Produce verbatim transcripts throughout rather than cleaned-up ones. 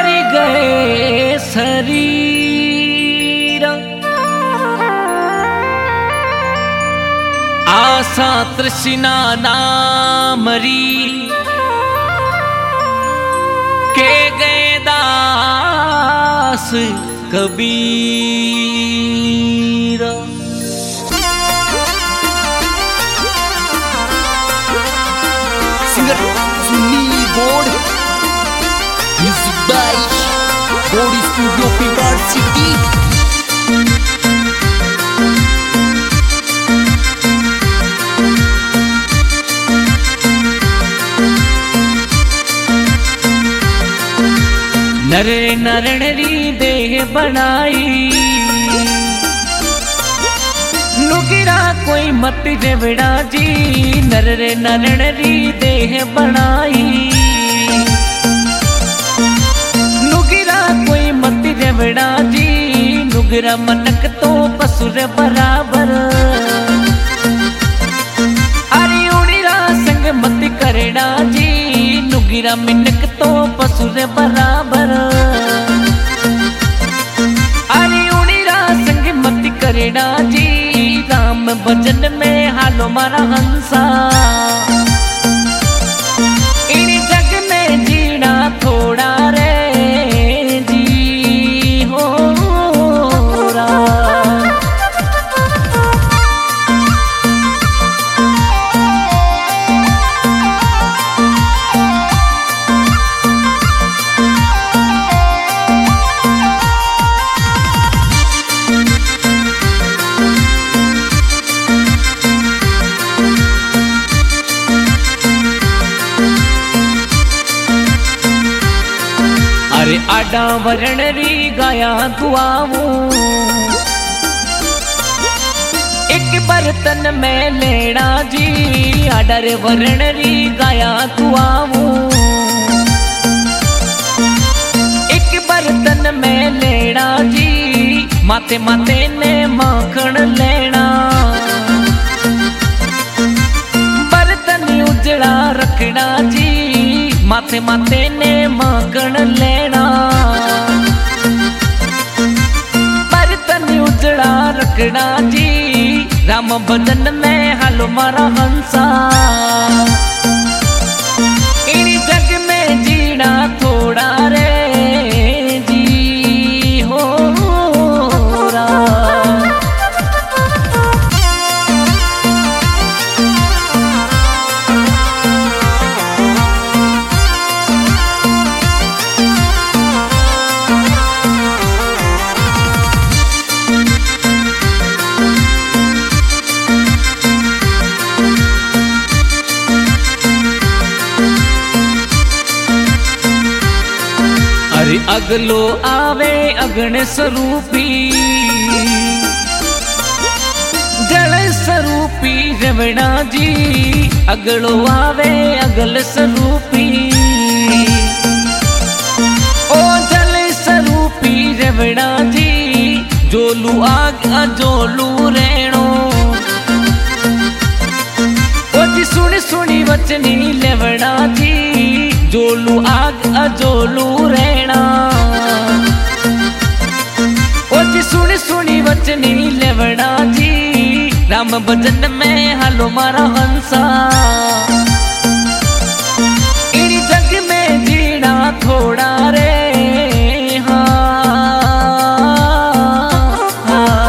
मरी गए शरीर आशा तृष्णा ना मरी के गए दास कबीर। सिंगर सुन्नी बोर्ड music by body studio paper city. नर नरणरी देह बनाई नुगिरा कोई मत जेवड़ा जी। नर नरणरी देह बनाई नुगिरा कोई मत जेवड़ा जी। नुगिरा मनक तो पसुर बराबर अरे उड़ीरा संग मत करना जी। नुगिरा मिनक तो पसुर बराबर अरे उड़ीरा संग मत करना जी। राम भजन में हालो मारा हंसा इन जग में जीना थोड़ा रे जी हो रहा। अरे आडा वरण री गाया दुआऊं एक बर्तन में लेना जी। आडा रे वरण री गाया दुआऊं एक बर्तन में लेना जी। माथे माथे ने माखन लेना बर्तन उजड़ा रखना जी। माथे माथे ने माखन लेना बर्तन उजड़ा रखना जी। राम भजन में हालो मारा हंसा इन जग में जीना थोड़ा रे जी हो रहा। अरे अगलो आवे अगण स्वरूपी जल स्वरूपी रमणा जी। अगलो आवे अगल स्वरूपी ओ जल स्वरूपी रमणा जी। जोलू आग अजोलू रेणो ओ जी सुन सुनी वचनी लेवणा जी। जोलू आग अजोलू रहना ओ जी सुन सुनी वचनी लेवना जी। राम भजन में हालो मारा हंसा इन जग में जीना थोड़ा रे हाँ हाँ।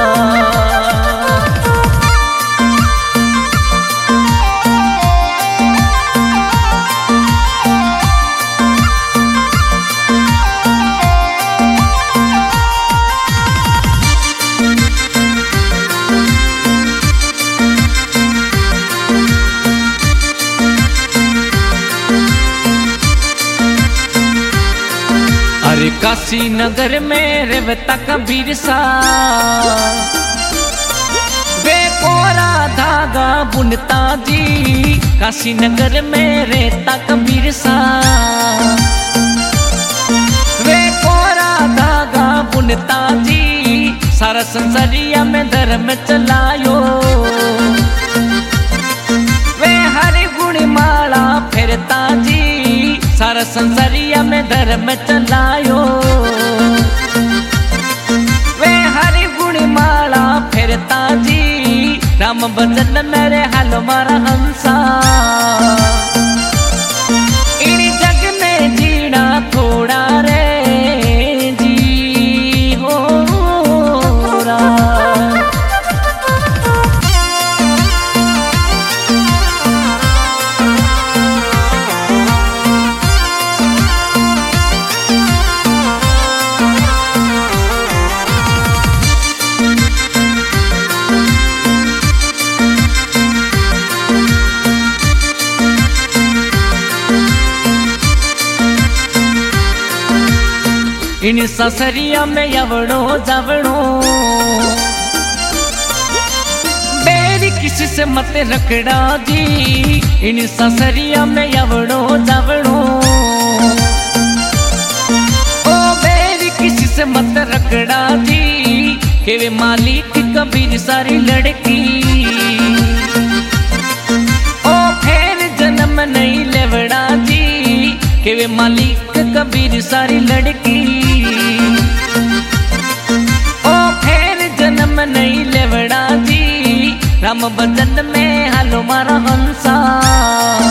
अरे काशी नगर में रेवता कबीर सा वे कोरा धागा बुनता जी। काशी नगर में रहता कबीर सा वे कोरा धागा बुनता जी। सारा संसारिया में धर्म चलायो वे हरि गुण माला फिरता जी। सारा मारा संसारिया में धर्म चलायो वे हरि गुणी माला फिरता जी राम भजन मेरे हालो मारा हंसा इन जग में जीना थोड़ा रे जी हो इन ससरिया में यवड़ो जवड़ो बेरी किसी से मत रखड़ा जी इन ससरिया में यवड़ो जवड़ो ओ बेरी किसी से मत रखड़ा जी के वे मालिक कबीर सारी लड़की ओ फिर जन्म नहीं लेवड़ा जी के वे मालिक कबीर सारी लड़की ओ फिर जन्म नहीं लेवड़ा जी राम भजन में हालो मारा हंसा।